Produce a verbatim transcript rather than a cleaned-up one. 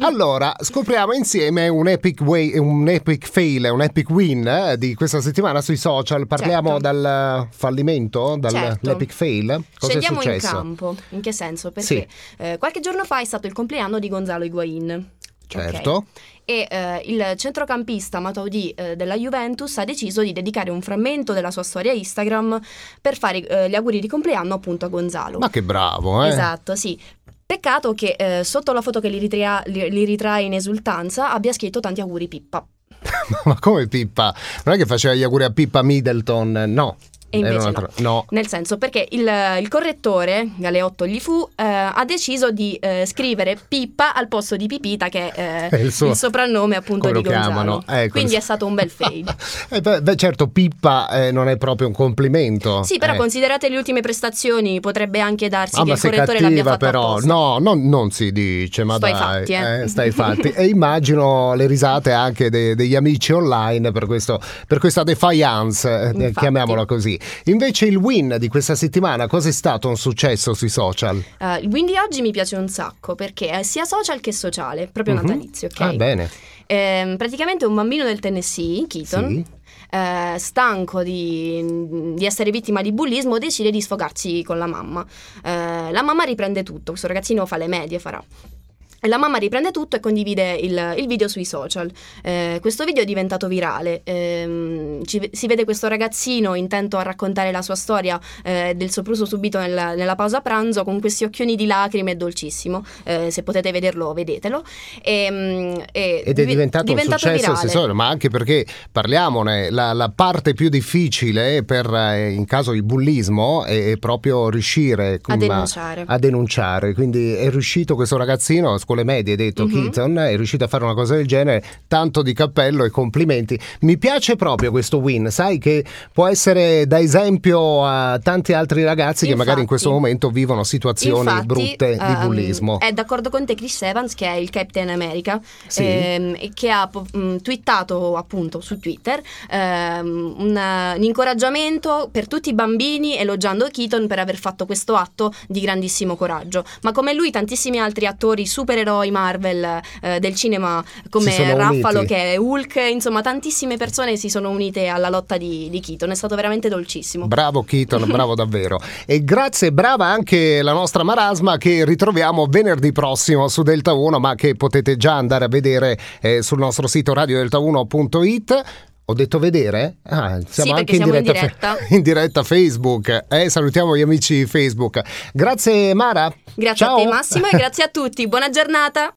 Allora, scopriamo insieme un epic way, un epic fail, un epic win eh, di questa settimana sui social. Parliamo certo. dal fallimento, dall'epic certo. fail. Cosa Scendiamo è successo? in campo. In che senso? Perché Sì. eh, qualche giorno fa è stato il compleanno di Gonzalo Higuaín. Certo. Okay. E eh, il centrocampista Matuidi eh, della Juventus ha deciso di dedicare un frammento della sua storia Instagram per fare eh, gli auguri di compleanno appunto a Gonzalo. Ma che bravo, eh? Esatto, sì. Peccato che eh, sotto la foto che li, ritria- li, li ritrae in esultanza abbia scritto tanti auguri Pippa. Ma come Pippa? Non è che faceva gli auguri a Pippa Middleton? No. E invece un'altra... no. no, nel senso perché il, il correttore, Galeotto gli fu, eh, ha deciso di eh, scrivere Pippa al posto di Pipita, che è eh, il, suo... il soprannome appunto come di lo Gonzalo. chiamano. Ecco. Quindi è stato un bel fail. eh, beh, beh, certo, Pippa eh, non è proprio un complimento. Sì, però eh. considerate le ultime prestazioni, potrebbe anche darsi ah, che ma il correttore l'abbia fatto però, apposta. no, no, non si dice, ma Stai dai, fatti, eh. Eh, stai fatti. E immagino le risate anche de- degli amici online per, questo, per questa defiance, eh, chiamiamola così. Invece il win di questa settimana, cosa è stato un successo sui social? Uh, il win di oggi mi piace un sacco perché è sia social che sociale, proprio uh-huh. natalizio, ok? Ah, bene. Ehm, praticamente un bambino del Tennessee, Keaton, sì. eh, stanco di, di essere vittima di bullismo, decide di sfogarsi con la mamma. Eh, la mamma riprende tutto, questo ragazzino fa le medie, farà. La mamma riprende tutto e condivide il, il video sui social. Eh, questo video è diventato virale. Eh, ci, si vede questo ragazzino intento a raccontare la sua storia eh, del sopruso subito nel, nella pausa pranzo, con questi occhioni di lacrime, è dolcissimo. Eh, se potete vederlo, vedetelo. E, e Ed è diventato, diventato un successo sui social, ma anche perché, parliamone, la, la parte più difficile per eh, in caso di bullismo è, è proprio riuscire a denunciare. a denunciare. Quindi è riuscito questo ragazzino scuole medie, detto uh-huh. Keaton, è riuscito a fare una cosa del genere, tanto di cappello e complimenti. Mi piace proprio questo win, sai che può essere da esempio a tanti altri ragazzi infatti, che magari in questo momento vivono situazioni infatti, brutte di um, bullismo. È d'accordo con te Chris Evans, che è il Captain America, sì. ehm, che ha um, twittato appunto su Twitter um, un, un incoraggiamento per tutti i bambini, elogiando Keaton per aver fatto questo atto di grandissimo coraggio. Ma come lui tantissimi altri attori supereroi Marvel eh, del cinema, come Ruffalo che è Hulk, insomma tantissime persone si sono unite alla lotta di, di Keaton. È stato veramente dolcissimo. Bravo Keaton, bravo davvero. E grazie, brava anche la nostra Marasma, che ritroviamo venerdì prossimo su Delta uno, ma che potete già andare a vedere eh, sul nostro sito radio delta uno punto it. Ho detto vedere? Ah, siamo sì, anche in siamo diretta, in diretta. Fe- in diretta Facebook. Eh, salutiamo gli amici Facebook. Grazie Mara. Grazie Ciao. a te Massimo e grazie a tutti. Buona giornata.